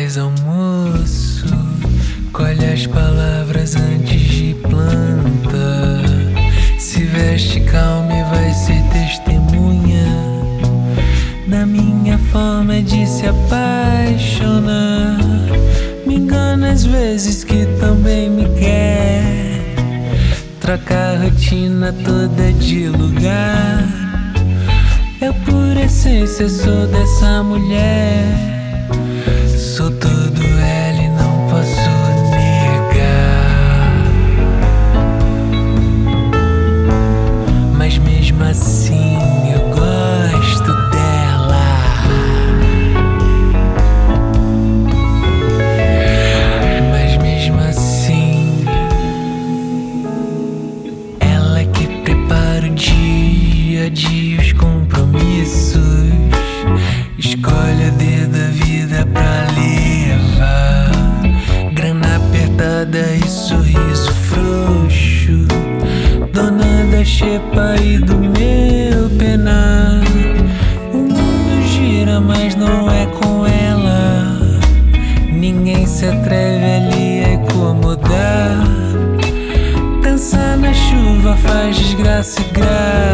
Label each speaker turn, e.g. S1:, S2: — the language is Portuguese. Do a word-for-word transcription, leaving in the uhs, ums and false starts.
S1: faz almoço, colhe as palavras antes de planta, se veste calma e vai ser testemunha da minha forma de se apaixonar. Me engana às vezes que também me quer, troca a rotina toda de lugar. Eu por essência sou dessa mulher, sou todo ela e não posso negar. Mas mesmo assim eu gosto dela. Mas mesmo assim ela que prepara o dia a dia, os compromissos, escolhe a dedo a vida pra levar. Grana apertada e sorriso frouxo, dona da xepa e do meu penar. O mundo gira, mas não é com ela. Ninguém se atreve ali a incomodar. Dançar na chuva faz desgraça e graça.